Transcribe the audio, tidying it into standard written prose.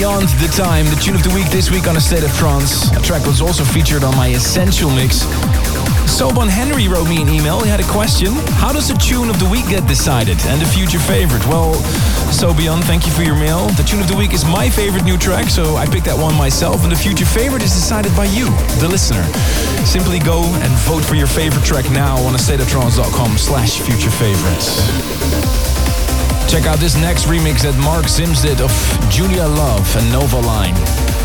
Beyond the Time, the tune of the week this week on A State of Trance. A track was also featured on my Essential mix. Soban Henry wrote me an email. He had a question. How does the tune of the week get decided and the future favorite? Well, Sobion, thank you for your mail. The tune of the week is my favorite new track, so I picked that one myself, and the future favorite is decided by you, the listener. Simply go and vote for your favorite track now on astateoftrance.com/future favorites. Check out this next remix that Mark Sims did of Julia Love and Nova Line.